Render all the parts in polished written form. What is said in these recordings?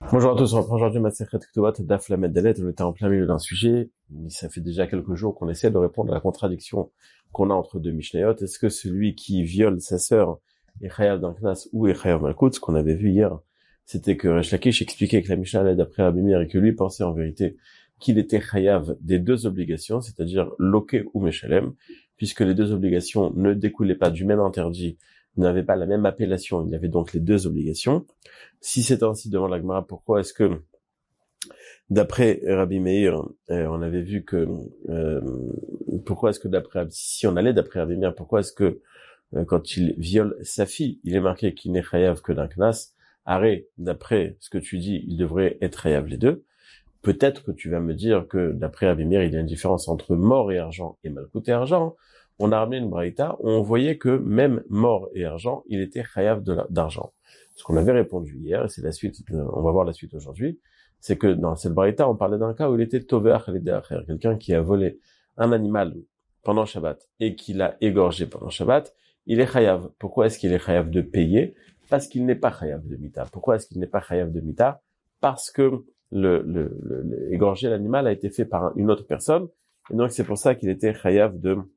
Bonjour à tous, on reprend aujourd'hui Masechet Ketubot Daf Lamed Dalet. On était en plein milieu d'un sujet. Ça fait déjà quelques jours qu'on essaie de répondre à la contradiction qu'on a entre deux Mishnayot. Est-ce que celui qui viole sa sœur est chayav d'un knas ou est chayav malkout? Ce qu'on avait vu hier, c'était que Resh Lakish expliquait que la Mishnah allait d'après Rabbi Meir et que lui pensait en vérité qu'il était chayav des deux obligations, c'est-à-dire loké ou meshalem, puisque les deux obligations ne découlaient pas du même interdit, n'avaient pas la même appellation, il y avait donc les deux obligations. Si c'est ainsi, demande la Gemara, pourquoi est-ce que, d'après Rabbi Meir, on avait vu que, pourquoi est-ce que si on allait d'après Rabbi Meir, pourquoi est-ce que, quand il viole sa fille, il est marqué qu'il n'est chayav que d'un knas? Arrête, d'après ce que tu dis, il devrait être chayav les deux. Peut-être que tu vas me dire que, d'après Rabbi Meir, il y a une différence entre mort et argent et malkout et argent. On a ramené une braïta où on voyait que même mort et argent, il était chayav d'argent. Ce qu'on avait répondu hier, et c'est la suite, on va voir la suite aujourd'hui, c'est que dans cette braïta, on parlait d'un cas où il était toveach l'idéacher, quelqu'un qui a volé un animal pendant Shabbat et qui l'a égorgé pendant Shabbat, il est chayav. Pourquoi est-ce qu'il est chayav de payer? Parce qu'il n'est pas chayav de mita. Pourquoi est-ce qu'il n'est pas chayav de mita? Parce que égorger l'animal a été fait par une autre personne, et donc c'est pour ça qu'il était chayav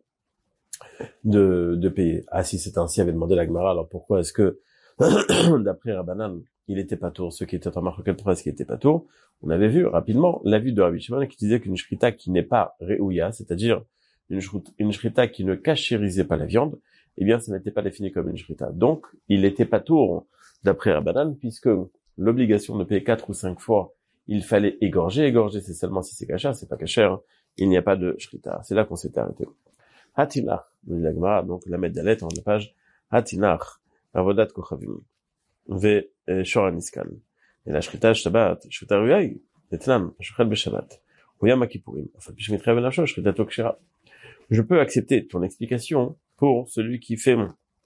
de payer. Ah, si c'est ainsi, avait demandé la Gemara, alors pourquoi est-ce que d'après Rabbanan, il était pas tour, ceux qui étaient en marquette, pourquoi est-ce qu'il était pas tour? On avait vu rapidement l'avis de Rabbi Shimon qui disait qu'une shrita qui n'est pas réouya, c'est-à-dire une shrita qui ne cachérisait pas la viande, eh bien, ça n'était pas défini comme une shrita. Donc, il était pas tour, d'après Rabbanan, puisque l'obligation de payer 4 ou 5 fois, il fallait égorger. Égorger, c'est seulement si c'est cachère, c'est pas cachère, hein. Il n'y a pas de shrita. C'est là qu'on s'était arrêté. Hatinach, donc la Meddalet, en la page, Hatinach, Avodat Kochavim, Ve Shor Niskan. Et la Shrita Shabbat, Shrita Ruyai, Etlan, Shuchel Beshabbat, Uyam Akipurim, Afal Pishmitra Benasho, Shrita Tokshira. Je peux accepter ton explication pour celui qui fait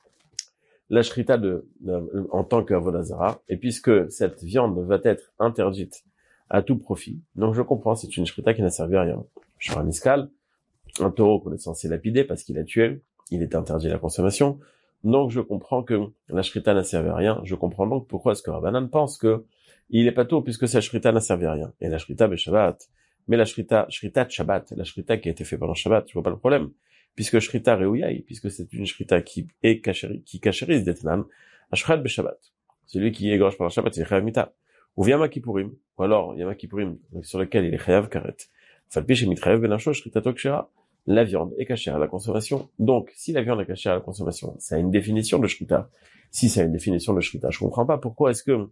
la Shrita en tant qu'Avodazara, et puisque cette viande va être interdite à tout profit, donc je comprends, c'est une Shrita qui n'a servi à rien. Shor Niskal, un taureau qu'on est censé lapider parce qu'il a tué, il est interdit à la consommation. Donc je comprends que la shrita n'a servi à rien. Je comprends donc pourquoi est-ce que Rabbanan pense que il est pas tôt puisque sa shrita n'a servi à rien. Et la shrita Shabbat, mais la shrita de Shabbat, la shrita qui a été faite pendant Shabbat, je vois pas le problème. Puisque shrita reuyai, puisque c'est une shrita qui cachérise d'etnan, ashrat Shabbat. Celui qui égorge pendant Shabbat, il est chayav mita. Ou vient Kippurim, ou alors Yom Kippourim, sur lequel il est chayav karet. Falpi shemitrayev benasho shrita tokshira. La viande est cachère à la consommation. Donc, si la viande est cachère à la consommation, ça a une définition de shrita. Si ça a une définition de shrita, je comprends pas pourquoi est-ce que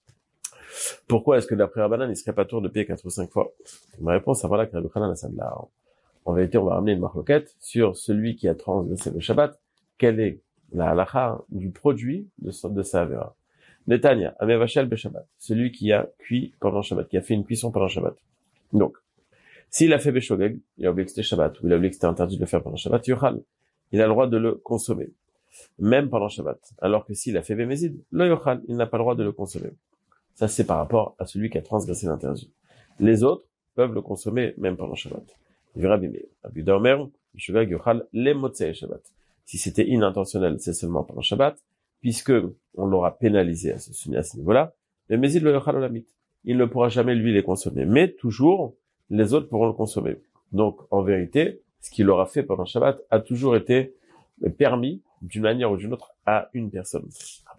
d'après Rabbanan, il serait pas tour de payer 4 ou 5 fois. Ma réponse, ça va là que Rabbi Hanan a ça de là. En vérité, on va ramener une marloquette sur celui qui a transgressé le Shabbat. Quelle est la halakha du produit de sa avera? Netanya, amevachel beshabbat. Celui qui a cuit pendant Shabbat, qui a fait une cuisson pendant Shabbat. Donc, s'il a fait Beshogeg, il a oublié que c'était Shabbat, ou il a oublié que c'était interdit de le faire pendant Shabbat, Yochal. Il a le droit de le consommer. Même pendant Shabbat. Alors que s'il a fait Bémézid, le Yochal, il n'a pas le droit de le consommer. Ça, c'est par rapport à celui qui a transgressé l'interdit. Les autres peuvent le consommer même pendant Shabbat. Il verra bien. Abu Daomer, Beshogeg, Yochal, les Motsei Shabbat. Si c'était inintentionnel, c'est seulement pendant Shabbat, puisque on l'aura pénalisé à ce niveau-là. Bémézid, le Yochal, Olamit. Il ne pourra jamais, lui, les consommer. Mais toujours, les autres pourront le consommer. Donc, en vérité, ce qu'il aura fait pendant Shabbat a toujours été permis, d'une manière ou d'une autre, à une personne.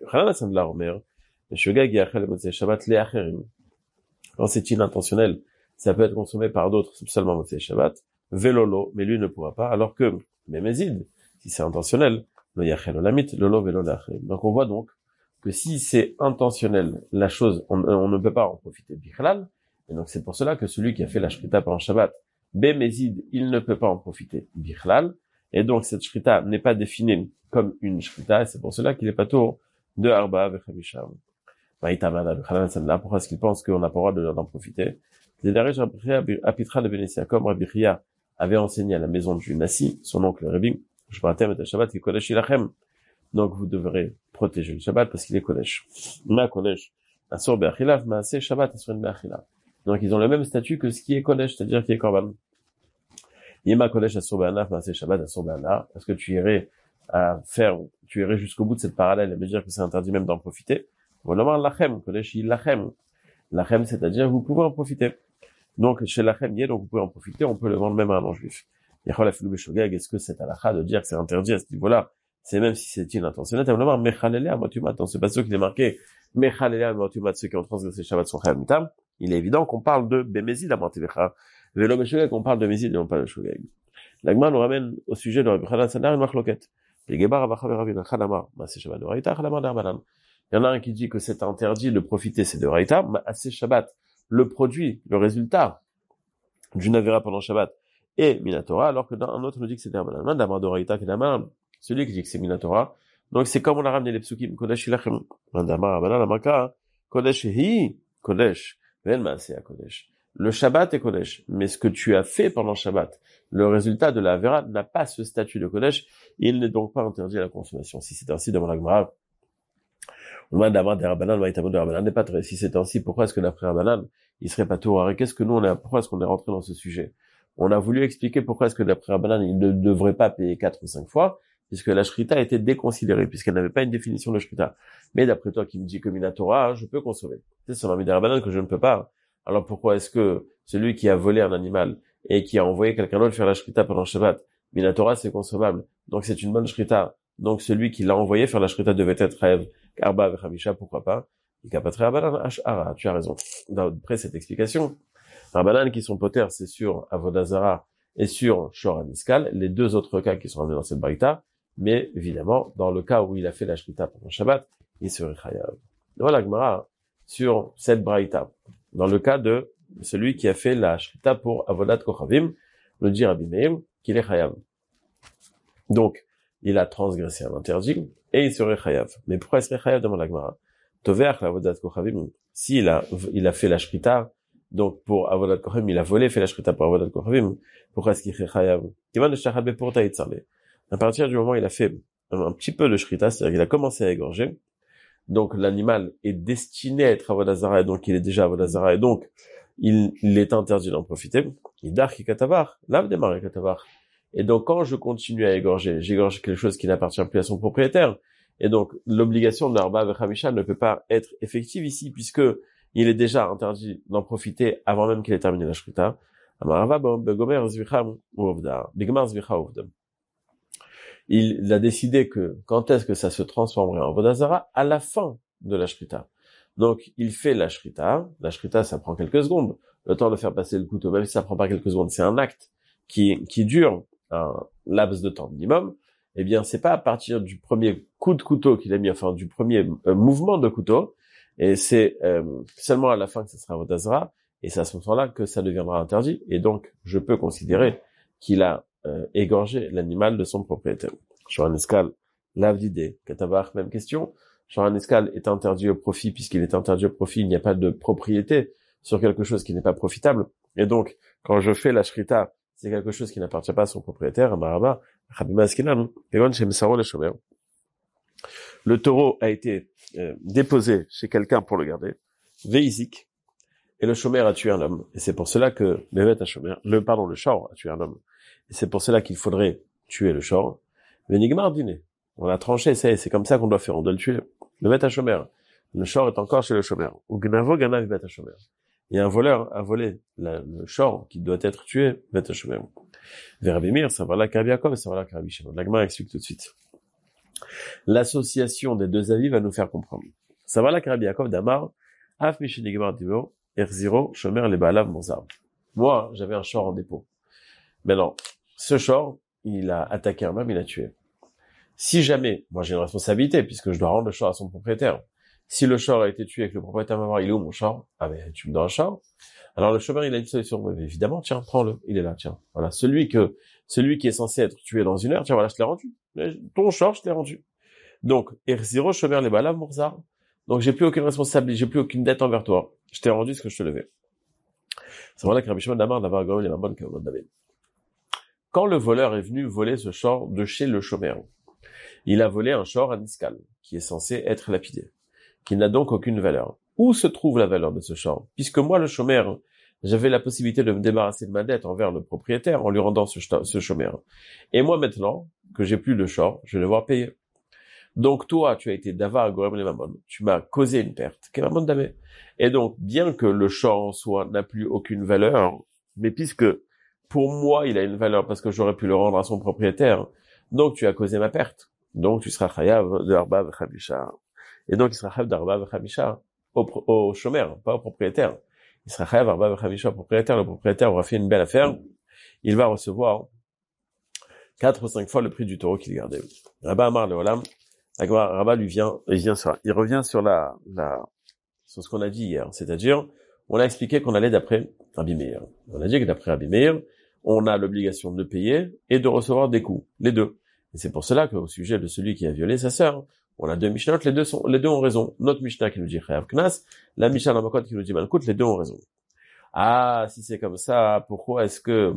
Quand c'est inintentionnel, ça peut être consommé par d'autres, seulement Motzei Shabbat. Velolo, mais lui ne pourra pas, alors que, Mémézid, si c'est intentionnel, le Yachel Olamit, lolo velo lachel. Donc, on voit donc que si c'est intentionnel, la chose, on ne peut pas en profiter bichlal. Et donc, c'est pour cela que celui qui a fait la shrita pendant Shabbat, Bémézid, il ne peut pas en profiter, bichlal. Et donc, cette shrita n'est pas définie comme une shrita, et c'est pour cela qu'il est pas tour de Arba Vechamisham. Pourquoi est-ce qu'il pense qu'on n'a pas le droit d'en profiter? Apitra de Bénétia, comme Rabbi Chia avait enseigné à la maison du Nassi, son oncle Rabbi, je partais et Shabbat, qui Kodesh Ilachem. Donc, vous devrez protéger le Shabbat parce qu'il est Kodesh. Ma Kodesh, Asur Be'achilav, ma Aseh Shabbat, Asur Be'achilav. Donc, ils ont le même statut que ce qui est Kodesh, c'est-à-dire qui est Korban. Yema Kodesh Asur Be'anaf, ma Aseh Shabbat, Asur Be'anaf. Est-ce que tu irais jusqu'au bout de cette parallèle et me dire que c'est interdit même d'en profiter? Voilà, Lachem, Kodesh, Lachem. Lachem, c'est-à-dire, vous pouvez en profiter. Donc, chez Lachem, donc vous pouvez en profiter, on peut le vendre même à un non-juif. Est-ce que c'est halakha de dire que c'est interdit à ce niveau-là? C'est même si c'est inintentionnel, dans ce passage qu'il est marqué, ceux qui ont transgressé Shabbat sont chayam mitam, il est évident qu'on parle de Bémézid, Vélo Meshogeg, on parle de Mézid et non pas de Shogeg. L'Agma nous ramène au sujet de Rabbi Chanan Sadar et Machloket. Il y en a un qui dit que c'est interdit de profiter, c'est de Raïta, mais assez Shabbat, le produit, le résultat d'une Avera pendant Shabbat et Minatora, alors que un autre nous dit que c'est Derbanan, d'Amar de Raïta, celui qui dit que c'est Minatora. Donc c'est comme on a ramené les psukim, Kodesh Ilachem, d'Amar Abanan, Amaka, Kodesh Hi, Kodesh, Ven Maaseh Kodesh. Le Shabbat est Kodesh, mais ce que tu as fait pendant Shabbat, le résultat de la Avera n'a pas ce statut de Kodesh, il n'est donc pas interdit à la consommation. Si c'est ainsi, demande la Gemara, si c'est ainsi, pourquoi est-ce que d'après Rabbanan, il serait pas tout? Qu'est-ce que nous pourquoi est-ce qu'on est rentré dans ce sujet? On a voulu expliquer pourquoi est-ce que d'après Rabbanan, il ne devrait pas payer 4 ou 5 fois, puisque la shrita a été déconsidérée, puisqu'elle n'avait pas une définition de shrita. Mais d'après toi qui me dis que Minatora, je peux consommer. C'est sur la Rabbanan que je ne peux pas. Alors pourquoi est-ce que celui qui a volé un animal et qui a envoyé quelqu'un d'autre faire la shrita pendant Shabbat, Minatora c'est consommable, donc c'est une bonne shrita. Donc celui qui l'a envoyé faire la shrita devait être Rêve, Arba Vechamisha, pourquoi pas? Tu as raison. D'après cette explication, Rabbanan qui sont poter, c'est sur Avodazara et sur Shor Aniskal, les deux autres cas qui sont ramenés dans cette braïta, mais évidemment, dans le cas où il a fait la shrita pendant Shabbat, il serait chayav. Voilà Gemara sur cette braïta. Dans le cas de celui qui a fait la shrita pour Avodat Kochavim, le dit Rabbi Meir qu'il est chayav. Donc, il a transgressé un interdit, et il serait chayav. Mais pourquoi il serait chayav demande la Gemara? Tover l'Avodat Kochavim, s'il a fait la shrita, donc pour Avodat Kochavim, il a volé, fait la shrita pour Avodat Kochavim, pourquoi est-ce qu'il serait chayav? À partir du moment où il a fait un petit peu de shrita, c'est-à-dire qu'il a commencé à égorger, donc l'animal est destiné à être Avodazara, et donc il est déjà Avodazara, et donc il est interdit d'en profiter. Et donc quand je continue à égorger, j'égorge quelque chose qui n'appartient plus à son propriétaire, et donc l'obligation de l'Arba Vechamisha ne peut pas être effective ici, puisque il est déjà interdit d'en profiter avant même qu'il ait terminé la shrita. Il a décidé que quand est-ce que ça se transformerait en Vodazara? À la fin de la shrita. Donc, il fait la shrita. La shrita, ça prend quelques secondes. Le temps de faire passer le couteau, même si ça prend pas quelques secondes, c'est un acte qui dure un laps de temps minimum. Eh bien, c'est pas à partir du premier coup de couteau qu'il a mis, enfin, du premier mouvement de couteau. Et c'est seulement à la fin que ça sera Vodazara. Et c'est à ce moment-là que ça deviendra interdit. Et donc, je peux considérer qu'il a égorger l'animal de son propriétaire. Shoran Eskal, l'avdidé, Katabach, même question. Shoran Eskal est interdit au profit, puisqu'il est interdit au profit, il n'y a pas de propriété sur quelque chose qui n'est pas profitable. Et donc, quand je fais la shrita, c'est quelque chose qui n'appartient pas à son propriétaire, le taureau a été déposé chez quelqu'un pour le garder, Veizik, et le shomer a tué un homme. Et c'est pour cela que le shor a tué un homme. Et c'est pour cela qu'il faudrait tuer le shor. Venigmar dîner. On a tranché, c'est comme ça qu'on doit faire, on doit le tuer. Le bet shomer. Le shor est encore chez le shomer. Ou gnavo ganav bet shomer. Il y a un voleur a volé le shor qui doit être tué, bet shomer. Verabimir, ça va là Rabbi Yaakov, ça va là Rabbi Shimon. L'Agma explique tout de suite. L'association des deux avis va nous faire comprendre. Ça va là Rabbi Yaakov d'Amar, af mishenigmar dimo, erziro shomer le baalav mozar. Moi, j'avais un shor en dépôt. Maintenant, ce shor, il a attaqué un homme, il a tué. Si jamais, moi j'ai une responsabilité, puisque je dois rendre le shor à son propriétaire. Si le shor a été tué et que le propriétaire va voir, il est où mon shor? Ah ben, tu me donnes un shor. Alors le shomer, il a une solution. Mais évidemment, tiens, prends-le. Il est là, tiens. Voilà. Celui qui est censé être tué dans une heure, tiens, voilà, je te l'ai rendu. Ton shor, je te l'ai rendu. Donc, Erziro, shomer, les balav, morzar. Donc, j'ai plus aucune responsabilité, j'ai plus aucune dette envers toi. Je t'ai rendu ce que je te devais. C'est voilà que Rabbi Shimon d'Amar, d'avoir gagné la bonne que David. Quand le voleur est venu voler ce shor de chez le shomer, il a volé un shor aniskal, qui est censé être lapidé, qui n'a donc aucune valeur. Où se trouve la valeur de ce shor? Puisque moi, le shomer, j'avais la possibilité de me débarrasser de ma dette envers le propriétaire en lui rendant ce shomer. Et moi, maintenant, que j'ai plus de shor, je vais devoir payer. Donc toi, tu as été davar gorem le mamon. Tu m'as causé une perte. Quel mamon damé. Et donc, bien que le champ en soi n'a plus aucune valeur, mais puisque pour moi, il a une valeur parce que j'aurais pu le rendre à son propriétaire, donc tu as causé ma perte. Donc tu seras chayav de arba v'chamisha. Et donc il sera chayav d'arba v'chamisha au chômeur, pas au propriétaire. Il sera chayav d'arba v'chamisha au propriétaire. Le propriétaire aura fait une belle affaire. Il va recevoir 4 ou 5 fois le prix du taureau qu'il gardait. Rabba Amar le Olam. Rabba il revient sur ce qu'on a dit hier. C'est-à-dire, on a expliqué qu'on allait d'après Rabbi Meir. On a dit que d'après Rabbi Meir, on a l'obligation de payer et de recevoir des coups. Les deux. Et c'est pour cela qu'au sujet de celui qui a violé sa sœur, on a deux Mishnot, les deux ont raison. Notre Mishnah qui nous dit Chayav Knas, la Mishnah Lamakot qui nous dit Malkout, les deux ont raison. Ah, si c'est comme ça, pourquoi est-ce que,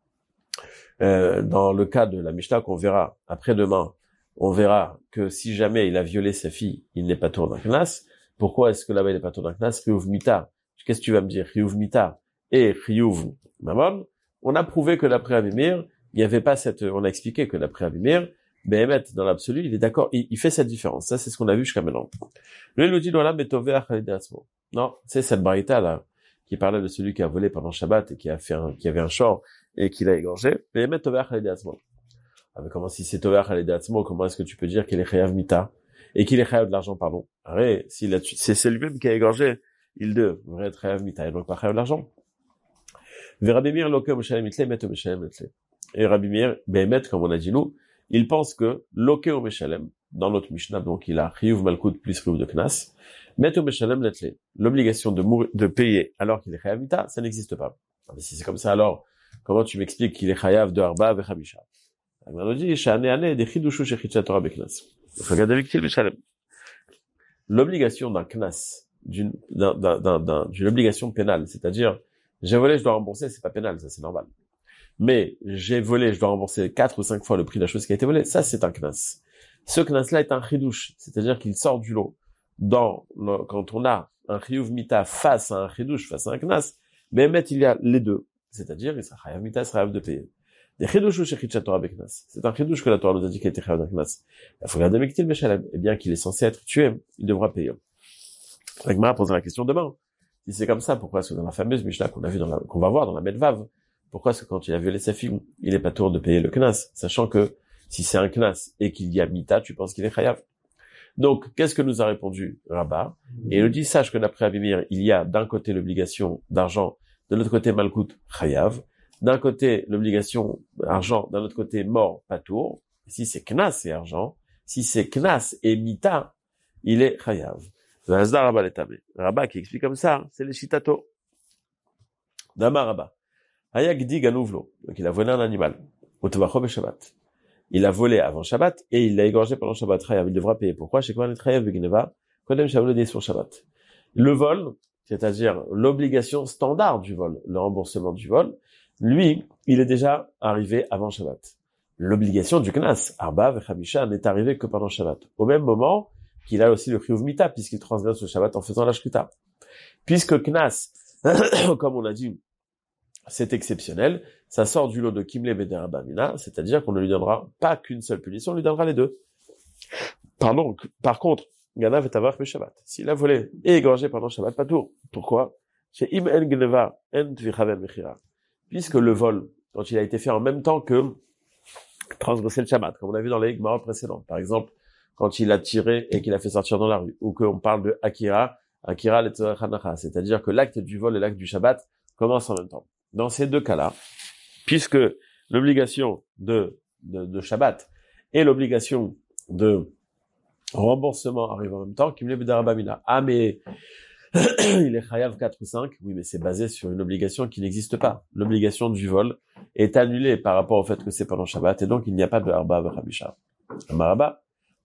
dans le cas de la Mishnah qu'on verra après-demain, on verra que si jamais il a violé sa fille, il n'est pas tour d'un Knas. Pourquoi est-ce que là-bas il n'est pas tour d'un Knas? Chiyuv Mita. Qu'est-ce que tu vas me dire? Chiyuv Mita et Chiyuv Mamon. On a prouvé que d'après Rabbi Meir, il n'y avait pas on a expliqué que d'après Rabbi Meir, Behemet, dans l'absolu, il est d'accord, il fait cette différence. Ça, c'est ce qu'on a vu jusqu'à maintenant. Lui, il nous dit, non, c'est cette barita, là, qui parlait de celui qui a volé pendant Shabbat et qui avait un champ et qui l'a égorgé. Behemet Toveh Chalidatzmo. Ah, mais comment si c'est Toveh Chalidatzmo, comment est-ce que tu peux dire qu'il est Chayav Mita? Et qu'il est Chayav de l'argent, pardon. Arrête, c'est lui-même qui a égorgé, il devrait être Chayav Mita, et donc pas Chayav de l'argent. Et Rabbi Meir, Behemet, comme on a dit nous, il pense que Loke o Meshalem, dans notre Mishnah, donc il a Chiyuv Malkout plus Chiyuv de Knas, Met o Meshalem Netle, l'obligation de payer alors qu'il est Chayav Mita, ça n'existe pas. Mais si c'est comme ça, alors, comment tu m'expliques qu'il est Chayav de Arba ve Chamisha? On nous dit, Shane Ane de Chidushu Shechitcha Torah Beknas. Regardez avec qui Meshalem. L'obligation d'un Knas, d'une obligation pénale, c'est-à-dire, j'ai volé, je dois rembourser, c'est pas pénal, ça c'est normal. Mais j'ai volé, je dois rembourser 4 ou 5 fois le prix de la chose qui a été volée, ça c'est un knas. Ce knas-là est un chidouche, c'est-à-dire qu'il sort du lot. Quand on a un chiyuv mita face à un chidouche, face à un knas, mais il y a les deux. C'est-à-dire, il sera chayav mita, il sera chayav de payer. Des chidouches ou shechitcha Torah beknas. C'est un chidouche que la Torah nous a dit qu'il était chayav d'un knas. Il faut regarder mektil meshalem. Eh bien qu'il est censé être tué, il devra payer. L'Agmara posera la question demain. Si c'est comme ça, pourquoi est-ce que dans la fameuse Mishnah qu'on va voir dans la Medvav, pourquoi est-ce que quand il a violé sa fille, il est pas tour de payer le knas, sachant que si c'est un knas et qu'il y a mita, tu penses qu'il est chayav. Donc, qu'est-ce que nous a répondu Rabba? Et il nous dit, sache que d'après Rabbi Meir, il y a d'un côté l'obligation d'argent, de l'autre côté malkout chayav, d'un côté l'obligation argent, d'un autre côté mort patour. Si c'est knas et argent, si c'est knas et mita, il est chayav. Rabba qui explique comme ça, c'est les shitato. Dama Rabba. Hayagdi ganouvlo. Donc il a volé un animal. Otovacho be Shabbat. Il a volé avant Shabbat et il l'a égorgé pendant Shabbat. Chayav, il devra payer. Pourquoi? Chez quoi on est chayav begineva? Kodem Shabbat sur Shabbat. Le vol, c'est-à-dire l'obligation standard du vol, le remboursement du vol, lui, il est déjà arrivé avant Shabbat. L'obligation du knas, Arba ve Chamisha, n'est arrivée que pendant Shabbat. Au même moment qu'il a aussi le chiyuv mita, puisqu'il transgresse le Shabbat en faisant la shkita. Puisque knas, comme on a dit, c'est exceptionnel, ça sort du lot de Kimle Beder Bamina, c'est-à-dire qu'on ne lui donnera pas qu'une seule punition, on lui donnera les deux. Pardon, par contre, Ganav et Tavar Shabbat. S'il a volé et égorgé pendant Shabbat, pas tout. Pourquoi? Chez Im En Gneva En Tvichaven Mechira. Puisque le vol, quand il a été fait en même temps que transgresser le Shabbat, comme on a vu dans les Gemara précédents. Par exemple, quand il a tiré et qu'il a fait sortir dans la rue, ou qu'on parle de Akira Letzorech Hanacha, c'est-à-dire que l'acte du vol et l'acte du Shabbat commencent en même temps. Dans ces deux cas-là, puisque l'obligation de Shabbat et l'obligation de remboursement arrivent en même temps, Kimle Beder Bamina. Ah, mais il est chayav 4 ou 5. Oui, mais c'est basé sur une obligation qui n'existe pas. L'obligation du vol est annulée par rapport au fait que c'est pendant Shabbat, et donc il n'y a pas de Arba V'Chabisha. Maraba,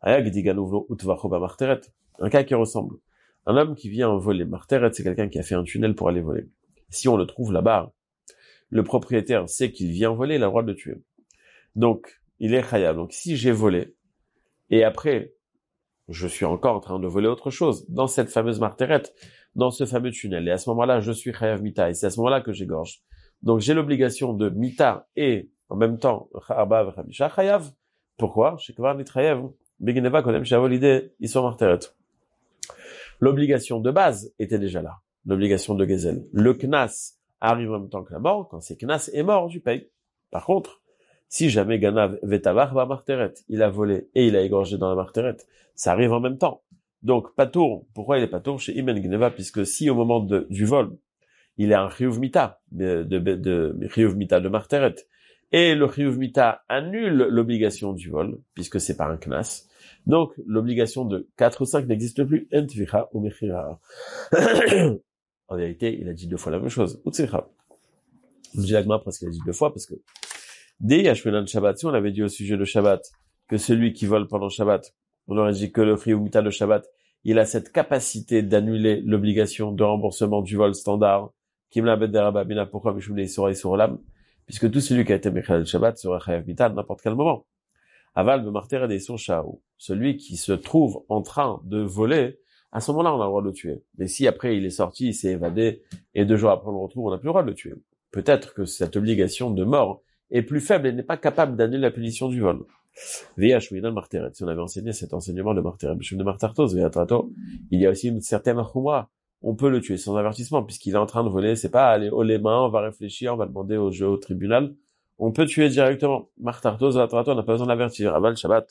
un cas qui ressemble. Un homme qui vient voler. Marteret, c'est quelqu'un qui a fait un tunnel pour aller voler. Si on le trouve là-bas, le propriétaire sait qu'il vient voler, il a le droit de le tuer. Donc, il est chayav. Donc, si j'ai volé, et après, je suis encore en train de voler autre chose, dans cette fameuse marteret, dans ce fameux tunnel, et à ce moment-là, je suis chayav mita, et c'est à ce moment-là que j'égorge. Donc, j'ai l'obligation de mita, et en même temps, arba v'chamisha chayav. Pourquoi? Chez Kvar nit chayav, Begineva Kodem Shavolide, ils sont marteret. L'obligation de base était déjà là. L'obligation de Gezel. Le Knas arrive en même temps que la mort. Quand c'est Knas est mort, tu payes. Par contre, si jamais Ganav Vetavach va marteret, il a volé et il a égorgé dans la marteret, ça arrive en même temps. Donc, Patour, pourquoi il est Patour chez Imen Gneva? Puisque si au moment du vol, il est un Chiyuv Mita, Chiyuv Mita de marteret, et le Chiyuv Mita annule l'obligation du vol, puisque c'est pas un Knas, donc l'obligation de 4 ou 5 n'existe plus. Entvicha ou Mechira. En vérité, il a dit 2 fois la même chose. Utsricha. On dit l'agma parce qu'il a dit 2 fois, parce que dès Yashmelan Shabbat, si on avait dit au sujet de Shabbat, que celui qui vole pendant Shabbat, on aurait dit que le Chiyuv Mita de Shabbat, il a cette capacité d'annuler l'obligation de remboursement du vol standard. Kimla Bet Derababina, pourquoi Mishumne Isura Isurolam? Puisque tout celui qui a été Mechal Shabbat sera Chayav Mita à n'importe quel moment. Aval Marteret et son Shao. Celui qui se trouve en train de voler, à ce moment-là, on a le droit de le tuer. Mais si après il est sorti, il s'est évadé, et 2 jours après on le retrouve, on n'a plus le droit de le tuer. Peut-être que cette obligation de mort est plus faible et n'est pas capable d'annuler la punition du vol. Marteret. Si on avait enseigné cet enseignement de Marteret, de Martartos, il y a aussi une certaine chumra. On peut le tuer sans avertissement, puisqu'il est en train de voler, c'est pas aller haut les mains, on va réfléchir, on va demander au tribunal. On peut tuer directement. Martartos, on n'a pas besoin d'avertir. Aval Shabbat.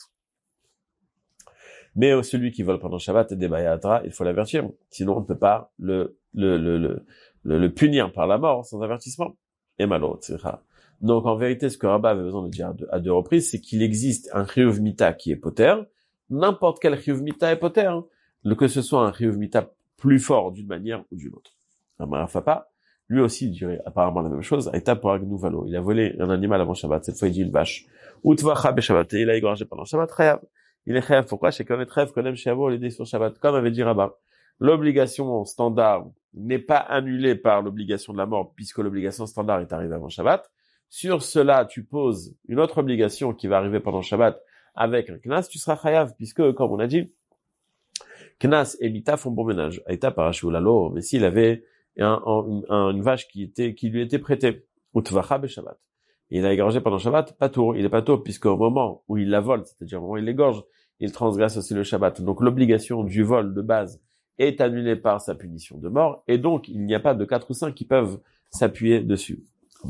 Mais celui qui vole pendant Shabbat et des Bayatra, il faut l'avertir. Sinon, on ne peut pas le punir par la mort sans avertissement. Et malot, donc, en vérité, ce que Rabbah avait besoin de dire à 2 reprises, c'est qu'il existe un Chiyuv Mita qui est poter. N'importe quel Chiyuv Mita est poter. Hein. Que ce soit un Chiyuv Mita plus fort d'une manière ou d'une autre. Amarafapa, lui aussi, il dirait apparemment la même chose. Aïta pour Agnou Valo. Il a volé un animal avant Shabbat. Cette fois, il dit une vache. Utvacha Shabbat. Et il a égorgé pendant Shabbat. Chayav. Il est chayav. Pourquoi? C'est qu'on est chayav, qu'on aime Shavo, l'aider sur Shabbat. Comme avait dit Rabbah. L'obligation standard n'est pas annulée par l'obligation de la mort, puisque l'obligation standard est arrivée avant Shabbat. Sur cela, tu poses une autre obligation qui va arriver pendant Shabbat avec un Knas, tu seras chayav, puisque, comme on a dit, Knas et Mita font bon ménage. Aïta parashulalo, mais s'il avait une vache qui lui était prêtée, Utvacha Shabbat. Il a égorgé pendant Shabbat, Patour. Il est Patour, puisqu'au moment où il la vole, c'est-à-dire au moment où il l'égorge, il transgresse aussi le Shabbat. Donc l'obligation du vol de base est annulée par sa punition de mort, et donc il n'y a pas de 4 ou 5 qui peuvent s'appuyer dessus. J'ai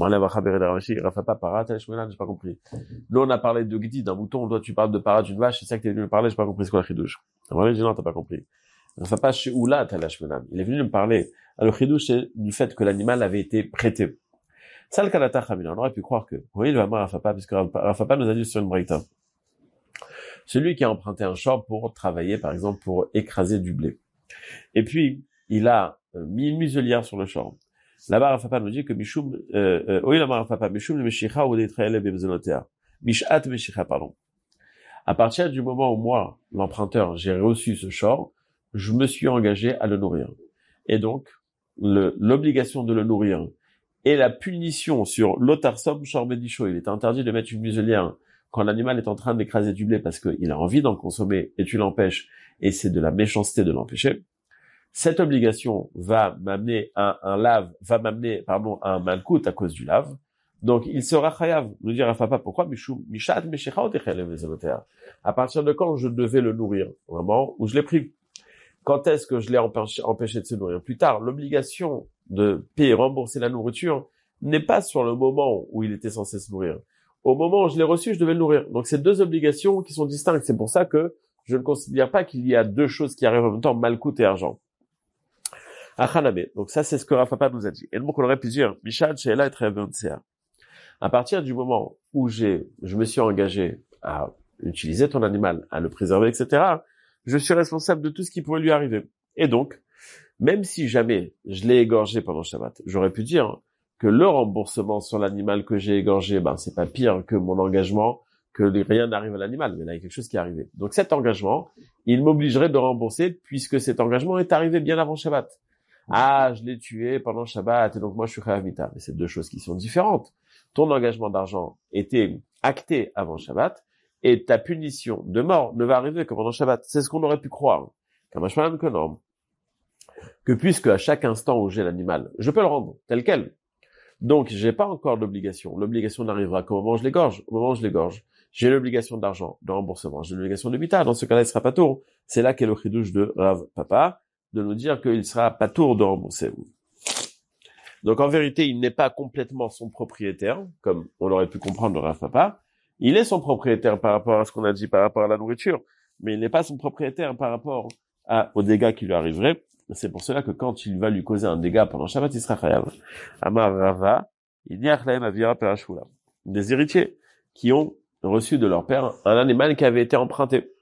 pas compris. Nous, on a parlé de Gdi, d'un mouton, toi, tu parles de para d'une vache, c'est ça que tu es venu me parler, j'ai pas compris ce qu'est le chidouche. Vraiment, non, t'as pas compris. Pas chez Oula, t'as l'ashmenan. Il est venu me parler. Alors, le chidouche, c'est du fait que l'animal avait été prêté. Ça, le kalata chamina. On aurait pu croire que, oui, le Hamar Rafapa, puisque Rafapa nous a dit sur une braïta. Celui qui a emprunté un champ pour travailler, par exemple, pour écraser du blé. Et puis, il a mis une muselière sur le champ. Là-bas, Rafapa nous dit que Mishum, oui, là-bas, Rafapa, Mishum le Meshicha ou d'Etraël et Bemzelotea. Mishat Meshicha, pardon. À partir du moment où moi, l'emprunteur, j'ai reçu ce champ, je me suis engagé à le nourrir. Et donc, l'obligation de le nourrir et la punition sur l'otarsom shorbedisho, il est interdit de mettre une muselière quand l'animal est en train d'écraser du blé parce qu'il a envie d'en consommer et tu l'empêches, et c'est de la méchanceté de l'empêcher. Cette obligation va m'amener à un malkout à cause du lave. Donc, il sera chayav. Nous dire à Papa, pourquoi? À partir de quand je devais le nourrir? Au moment où je l'ai pris. Quand est-ce que je l'ai empêché de se nourrir? Plus tard, l'obligation de payer, rembourser la nourriture n'est pas sur le moment où il était censé se nourrir. Au moment où je l'ai reçu, je devais le nourrir. Donc, c'est 2 obligations qui sont distinctes. C'est pour ça que je ne considère pas qu'il y a 2 choses qui arrivent en même temps, malkout et argent. Achanabe. Donc ça, c'est ce que Rafapa nous a dit. Et donc, on aurait pu dire, Mishad, Sheela et Treventsea. À partir du moment où je me suis engagé à utiliser ton animal, à le préserver, etc., je suis responsable de tout ce qui pourrait lui arriver. Et donc, même si jamais je l'ai égorgé pendant Shabbat, j'aurais pu dire que le remboursement sur l'animal que j'ai égorgé, c'est pas pire que mon engagement, que rien n'arrive à l'animal, mais là, il y a quelque chose qui est arrivé. Donc cet engagement, il m'obligerait de rembourser puisque cet engagement est arrivé bien avant Shabbat. Ah, je l'ai tué pendant Shabbat, et donc moi je suis chayav mita. Mais c'est 2 choses qui sont différentes. Ton engagement d'argent était acté avant Shabbat, et ta punition de mort ne va arriver que pendant Shabbat. C'est ce qu'on aurait pu croire. Que puisque à chaque instant où j'ai l'animal, je peux le rendre tel quel. Donc j'ai pas encore d'obligation. L'obligation n'arrivera qu'au moment où je l'égorge. Au moment où je l'égorge, j'ai l'obligation d'argent, de remboursement, j'ai l'obligation de mita. Dans ce cas-là, il sera pas tour. C'est là qu'est le chidouche de Rav Papa, de nous dire qu'il sera pas tour de rembourser. Donc en vérité, il n'est pas complètement son propriétaire, comme on aurait pu comprendre de Rav Papa. Il est son propriétaire par rapport à ce qu'on a dit par rapport à la nourriture, mais il n'est pas son propriétaire par rapport aux dégâts qui lui arriveraient. C'est pour cela que quand il va lui causer un dégât pendant Shabbat, il sera chayav. Amar Rava, des héritiers qui ont reçu de leur père un animal qui avait été emprunté.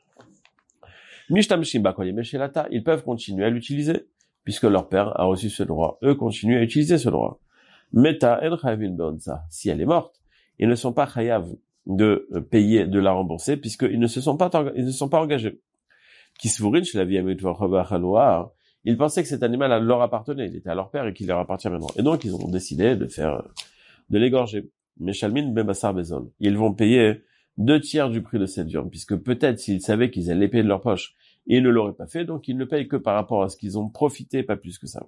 Ils peuvent continuer à l'utiliser, puisque leur père a reçu ce droit. Eux continuent à utiliser ce droit. Meta en chayavin beonsa. Si elle est morte, ils ne sont pas chayav de payer, de la rembourser, puisqu'ils ne se sont pas engagés. Kisvurin chez la vie ils pensaient que cet animal leur appartenait, il était à leur père et qu'il leur appartient maintenant. Et donc, ils ont décidé de l'égorger. Meshalmin bebassar bezol. Ils vont payer 2/3 du prix de cette viande, puisque peut-être s'ils savaient qu'ils allaient payer de leur poche, ils ne l'auraient pas fait, donc ils ne payent que par rapport à ce qu'ils ont profité, pas plus que ça.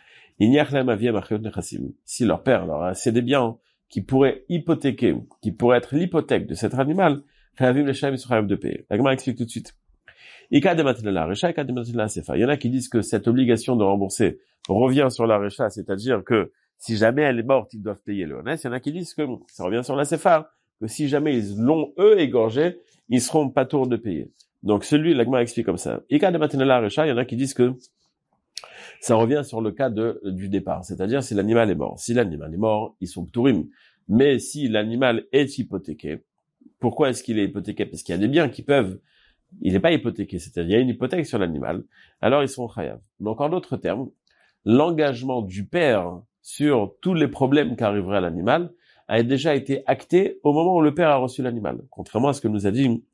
Si leur père leur a assez des biens qui pourraient hypothéquer, qui pourraient être l'hypothèque de cet animal, ils sont de payer. La Gemara explique tout de suite. Il y en a qui disent que cette obligation de rembourser revient sur la recha, c'est-à-dire que si jamais elle est morte, ils doivent payer le honnête. Il y en a qui disent que ça revient sur la sefa, que si jamais ils l'ont eux égorgé, ils seront pas tour de payer. Donc la Gemara explique comme ça. Il y en a qui disent que ça revient sur le cas du départ, c'est-à-dire si l'animal est mort. Si l'animal est mort, ils sont ptourim. Mais si l'animal est hypothéqué, pourquoi est-ce qu'il est hypothéqué? Parce qu'il y a des biens qui peuvent. Il n'est pas hypothéqué, c'est-à-dire il y a une hypothèque sur l'animal, alors ils sont chayav. Donc en d'autres termes, l'engagement du père sur tous les problèmes qu'arriverait à l'animal a déjà été acté au moment où le père a reçu l'animal, contrairement à ce que nous a dit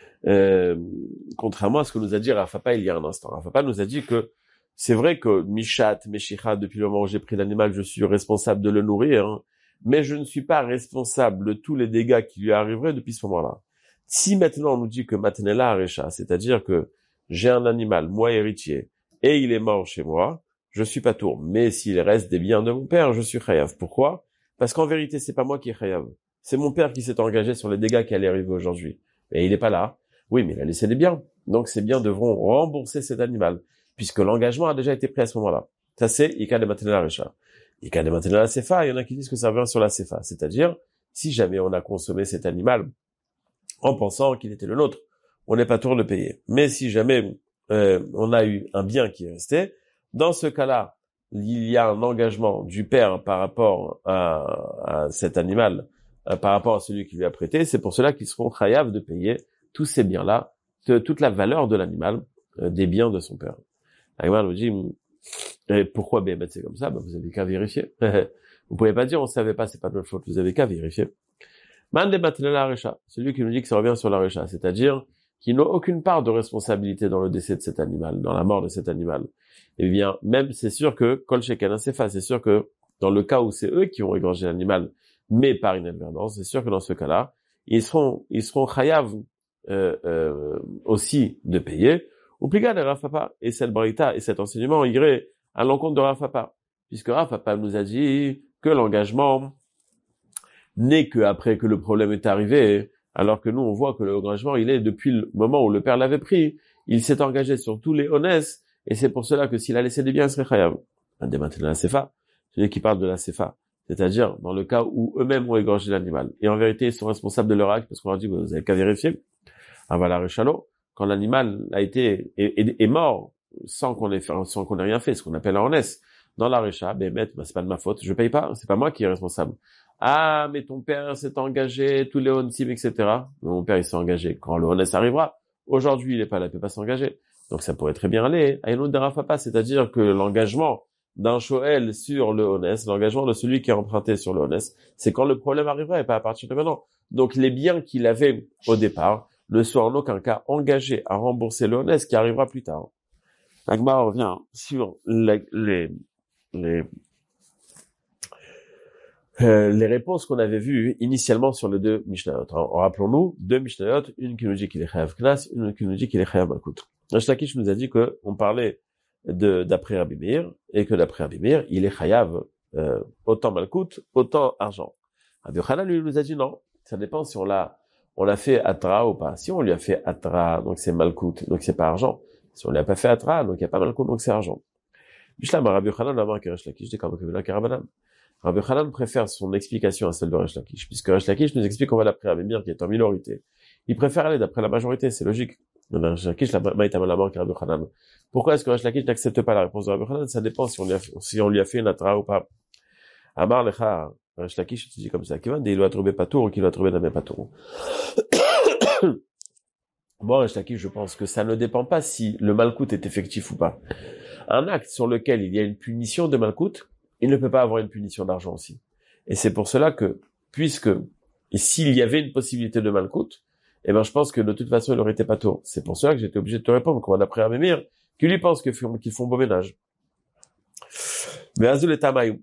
Rav Papa il y a un instant. Rav Papa nous a dit que c'est vrai que Mishat, Meshicha, depuis le moment où j'ai pris l'animal, je suis responsable de le nourrir, hein, mais je ne suis pas responsable de tous les dégâts qui lui arriveraient depuis ce moment-là. Si maintenant on nous dit que Matenela Arecha, c'est-à-dire que j'ai un animal, moi héritier, et il est mort chez moi, je suis pas tour. Mais s'il reste des biens de mon père, je suis chayav. Pourquoi? Parce qu'en vérité, c'est pas moi qui est chayav. C'est mon père qui s'est engagé sur les dégâts qui allaient arriver aujourd'hui. Et il est pas là. Oui, mais il a laissé des biens. Donc ces biens devront rembourser cet animal, puisque l'engagement a déjà été pris à ce moment-là. Ça c'est Ika de Matenela Arecha. Ika de Matenela Sefa, il y en a qui disent que ça revient sur la Sefa. C'est-à-dire, si jamais on a consommé cet animal en pensant qu'il était le nôtre, on n'est pas tour de payer. Mais si jamais on a eu un bien qui est resté, dans ce cas-là, il y a un engagement du père par rapport à cet animal, par rapport à celui qui lui a prêté. C'est pour cela qu'ils seront chayav de payer tous ces biens-là, toute la valeur de l'animal, des biens de son père. L'animal nous dit, pourquoi ben c'est comme ça? Ben, vous avez qu'à vérifier. Vous pouvez pas dire on savait pas, c'est pas de notre faute. Vous avez qu'à vérifier. Celui qui nous dit que ça revient sur la recha, c'est-à-dire qu'ils n'ont aucune part de responsabilité dans le décès de cet animal, dans la mort de cet animal. Eh bien, même c'est sûr que kol sheken sefa, c'est sûr que dans le cas où c'est eux qui ont égorgé l'animal, mais par inadvertance, c'est sûr que dans ce cas-là, ils seront chayav aussi de payer. Ou pliga de Rav Papa, et cette braïta et cet enseignement irait à l'encontre de Rav Papa, puisque Rav Papa nous a dit que l'engagement n'est que après que le problème est arrivé, alors que nous on voit que l'engagement il est depuis le moment où le père l'avait pris, il s'est engagé sur tous les honnêtes, et c'est pour cela que s'il a laissé des biens, il serait chayav. Dès maintenant la sefa, celui qui parle de la sefa, c'est-à-dire dans le cas où eux-mêmes ont égorgé l'animal, et en vérité ils sont responsables de leur acte, parce qu'on leur dit vous avez qu'à vérifier. Avala Rechalo, quand l'animal a été est mort sans qu'on ait rien fait, ce qu'on appelle un honnête, dans la recha, c'est pas de ma faute, je paye pas, c'est pas moi qui est responsable. Ah, mais ton père s'est engagé, tous les onsim, etc. Mais mon père, il s'est engagé. Quand le honnête arrivera, aujourd'hui, il est pas là, il peut pas s'engager. Donc, ça pourrait très bien aller à une autre Rav, c'est-à-dire que l'engagement d'un Shoel sur le honnête, l'engagement de celui qui a emprunté sur le honnête, c'est quand le problème arrivera et pas à partir de maintenant. Donc, les biens qu'il avait au départ ne sont en aucun cas engagés à rembourser le honnête qui arrivera plus tard. L'Agmara revient sur les réponses qu'on avait vues initialement sur les deux Mishnayot. Rappelons-nous, deux Mishnayot, une qui nous dit qu'il est chayav knas, une qui nous dit qu'il est chayav malkout. Shlakish nous a dit que on parlait d'après Rabbi Meir, et que d'après Rabbi Meir, il est chayav autant malkout, autant argent. Rabbi Yochanan lui nous a dit non, ça dépend si on l'a on l'a fait atra ou pas. Si on lui a fait atra, donc c'est malkout, donc c'est pas argent. Si on lui a pas fait atra, donc il y a pas malkout, donc c'est argent. Bishlam, Rabbi Yochanan l'a marqué Resh Lakish, comme Karabanan. Rabbi Yochanan préfère son explication à celle de Resh Lakish, puisque Resh Lakish nous explique qu'on va d'après Rabbi Meir qui est en minorité. Il préfère aller d'après la majorité, c'est logique. Resh Lakish, la marqué Rabbi Yochanan. Pourquoi est-ce que Resh Lakish n'accepte pas la réponse de Rabbi Yochanan? Ça dépend si on lui a fait une atra ou pas. Amar lecha, Resh Lakish, tu dis comme ça. Kivan, il doit trouver patour ou qu'il doit trouver n'amé patour. Bon, Resh Lakish, je pense que ça ne dépend pas si le malkout est effectif ou pas. Un acte sur lequel il y a une punition de malkout, il ne peut pas avoir une punition d'argent aussi. Et c'est pour cela que, s'il y avait une possibilité de malkout, eh ben, je pense que de toute façon, il aurait été patour. C'est pour cela que j'étais obligé de te répondre, qu'on va d'après Rabbi Meir, qui lui pense qu'ils font beau ménage. Mais Azul et Tamayou.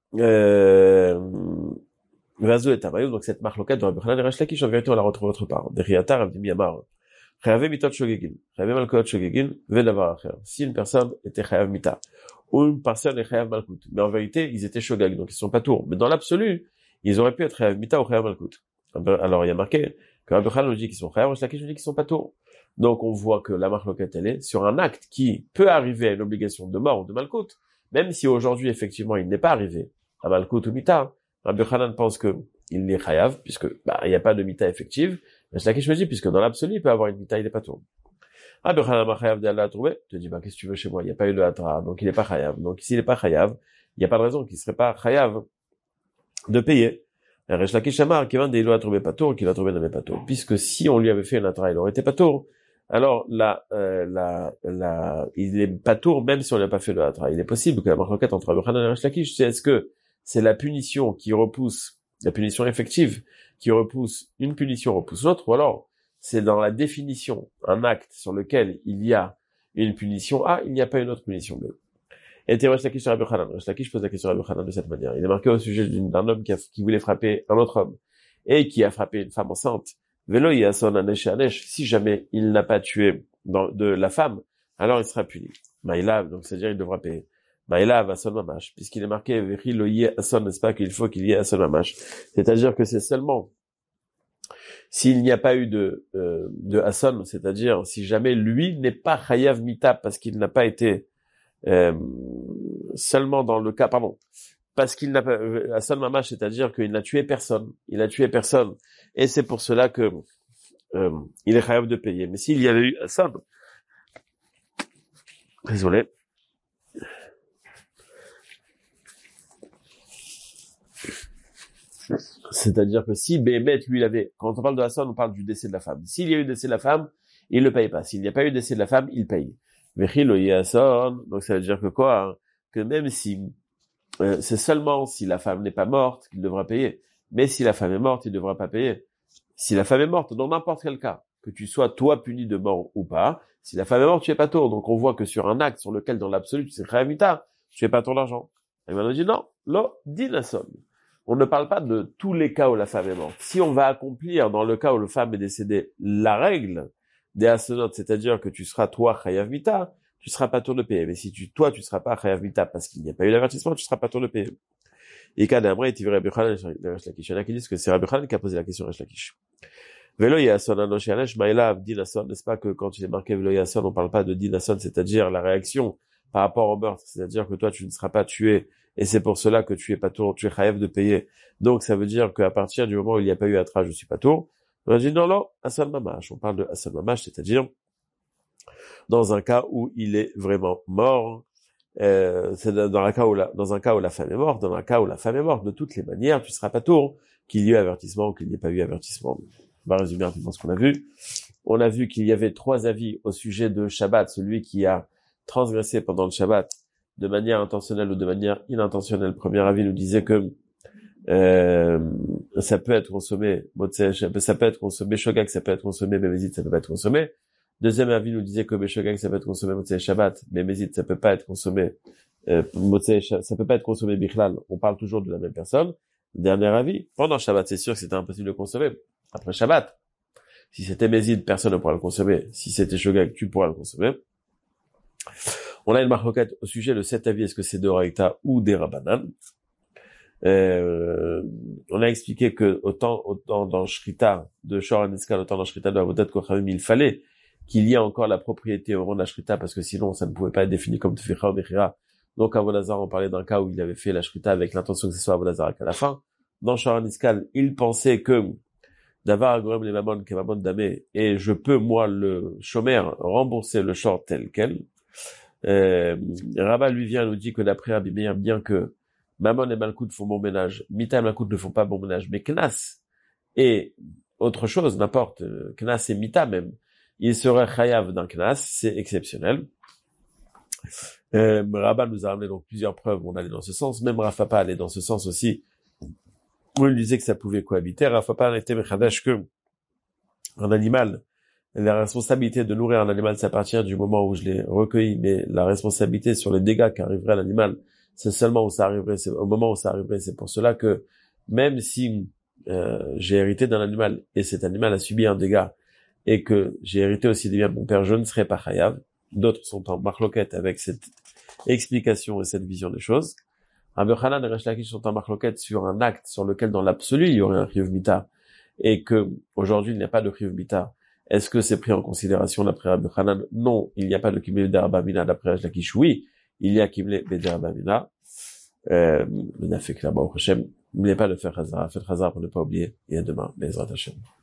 Donc cette marloquette de Rabbi Yochanan et Resh Lakish, en vérité, on la retrouve autre part. Deriatar, Rabbi Miyamar. Chayav mitot shogegin. Chayav malkot shogegin, vedavar acher. Si une personne était chayav mita, ou une personne est chayav malkout. Mais en vérité, ils étaient shogeg, donc ils sont pas tours. Mais dans l'absolu, ils auraient pu être chayav mita ou chayav malkout. Alors, il y a marqué que Rabbi Yochanan nous dit qu'ils sont chayav, Resh Lakish nous dit qu'ils sont pas tours. Donc, on voit que la marloquette, elle est sur un acte qui peut arriver à une obligation de mort ou de malkout. Même si aujourd'hui, effectivement, il n'est pas arrivé à malkout ou mita, Rabbi Yochanan pense que il est chayav, puisque, il n'y a pas de mita effective. Resh Lakish me dit, puisque dans l'absolu, il peut avoir une mita, il n'est pas tour. Rabbi Yochanan ma chayav d'Allah trouvé. Tu te dis, qu'est-ce que tu veux chez moi? Il n'y a pas eu de atra, donc il n'est pas chayav. Donc, s'il n'est pas chayav, il n'y a pas de raison qu'il serait pas chayav de payer. Et Resh Lakish amar, qu'il a trouvé pas tour, qu'il a trouvé n'avait pas tour. Puisque si on lui avait fait une atra, il aurait été pas tour. Alors, il est pas tour, même si on n'a pas fait le atra. Il est possible que la marloquette entre Rabbi Yochanan et Resh Lakish, c'est est-ce que c'est la punition qui repousse, la punition effective, qui repousse, une punition repousse l'autre, ou alors, c'est dans la définition, un acte sur lequel il y a une punition A, il n'y a pas une autre punition B. Et Resh Lakish sur Rabbi Yochanan. Resh Lakish pose la question à Rabbi Yochanan de cette manière. Il est marqué au sujet d'un homme qui voulait frapper un autre homme, et qui a frappé une femme enceinte. Velo yason anesh anesh. Si jamais il n'a pas tué de la femme, alors il sera puni. Maïlav, donc c'est-à-dire il devra payer. Maïlav ason mamash, puisqu'il est marqué veri lo yé ason, n'est-ce pas qu'il faut qu'il y ait ason mamash. C'est-à-dire que c'est seulement s'il n'y a pas eu de ason, c'est-à-dire si jamais lui n'est pas chayav mita parce qu'il n'a pas été seulement dans le cas, parce qu'il n'a pas ason mamash, c'est-à-dire qu'il n'a tué personne. Il a tué personne. Et c'est pour cela que il est chayav de payer. Mais s'il y avait eu ason, désolé. C'est-à-dire que si Béhémet, lui, quand on parle de Hassan, on parle du décès de la femme. S'il y a eu décès de la femme, il ne paye pas. S'il n'y a pas eu décès de la femme, il paye. Donc ça veut dire que quoi, hein? Que même si, c'est seulement si la femme n'est pas morte qu'il devra payer. Mais si la femme est morte, il ne devra pas payer. Si la femme est morte, dans n'importe quel cas, que tu sois toi puni de mort ou pas, si la femme est morte, tu es pas tour. Donc on voit que sur un acte sur lequel dans l'absolu tu sais khavita, tu es pas ton argent. Et maintenant on dit non, lo dinason. On ne parle pas de tous les cas où la femme est morte. Si on va accomplir dans le cas où la femme est décédée la règle des asonot, c'est-à-dire que tu seras toi chayav mita, tu seras pas tour de payer. Mais si tu seras pas chayav mita parce qu'il n'y a pas eu l'avertissement, tu seras pas tour de payer. Et quand d'après, tu verras Rabbi Yochanan et Resh Lakish. Il y en a qui disent que c'est Rabbi Yochanan qui a posé la question à Resh Lakish. Velo yason anosh yanesh maïlav dinason. N'est-ce pas que quand il est marqué velo yason, on parle pas de dinason, c'est-à-dire la réaction par rapport au meurtre, c'est-à-dire que toi tu ne seras pas tué, et c'est pour cela que tu es pas tour, tu es chayav de payer. Donc ça veut dire qu'à partir du moment où il n'y a pas eu atra, je suis pas tour. On a dit non, Hassan Mamash. On parle de Hassan Mamash, c'est-à-dire dans un cas où il est vraiment mort. C'est dans un cas où la femme est morte. Dans un cas où la femme est morte, de toutes les manières, tu seras pas tour, qu'il y ait eu avertissement ou qu'il n'y ait pas eu avertissement. On va résumer rapidement ce qu'on a vu. On a vu qu'il y avait 3 avis au sujet de Shabbat, celui qui a transgressé pendant le Shabbat de manière intentionnelle ou de manière inintentionnelle. Le premier avis nous disait que ça peut être consommé ça peut être consommé shogag, ça peut être consommé bémézit, ça peut pas être consommé. Deuxième avis nous disait que béshogag ça peut être consommé motzei Shabbat, bémézit ça peut pas être consommé ça peut pas être consommé bichlal. On parle toujours de la même personne. Dernier avis, pendant Shabbat, c'est sûr que c'était impossible de consommer. Après Shabbat, si c'était mézid, personne ne pourra le consommer. Si c'était shogag, tu pourras le consommer. On a une marloquette au sujet de cet avis, est-ce que c'est d'Oraïta ou des Rabbanan? On a expliqué que autant dans Shrita de Shor Aniskal, autant dans Shrita de Avodat Kochavim, il fallait qu'il y ait encore la propriété au moment de la Shrita, parce que sinon ça ne pouvait pas être défini comme Tficha ou Bechira. Donc Avodazar, on parlait d'un cas où il avait fait la Shrita avec l'intention que ce soit Avodazar à la fin. Dans Shor Aniskal, il pensait que d'avoir Agorem les Mamon, qui est Mamon Damé, et je peux, moi, le Shomer, rembourser le short tel quel. Rabat lui vient nous dit que d'après Rabbi Meir, bien que Mammon et Malkout font bon ménage, Mita et Malkout ne font pas bon ménage, mais Knas et autre chose, n'importe, Knas et Mita même, il serait chayav d'un Knas, c'est exceptionnel. Rabat nous a ramené donc plusieurs preuves, on allait dans ce sens, même Rafapa allait dans ce sens aussi, on lui disait que ça pouvait cohabiter. Rafapa n'était mechadash que un animal, la responsabilité de nourrir un animal, c'est à partir du moment où je l'ai recueilli, mais la responsabilité sur les dégâts qu'arriverait à l'animal, c'est seulement où ça arriverait, c'est au moment où ça arriverait. C'est pour cela que même si j'ai hérité d'un animal et cet animal a subi un dégât et que j'ai hérité aussi des biens de mon père, je ne serai pas chayav. D'autres sont en marloquette avec cette explication et cette vision des choses. Rabbi Yochanan et Resh Lakish sont en marloquette sur un acte sur lequel dans l'absolu il y aurait un chiyuv mita et que aujourd'hui il n'y a pas de chiyuv mita. Est-ce que c'est pris en considération d'après Rabbi Yochanan? Non, il n'y a pas de kimle d'Arba Mina d'après Resh Lakish. Oui, il y a kimle d'Arba Mina. Le nafek là-bas au Hashem. N'oubliez pas de faire Chazara. Faites Chazara pour ne pas oublier. Et à demain, Bezrat Hashem.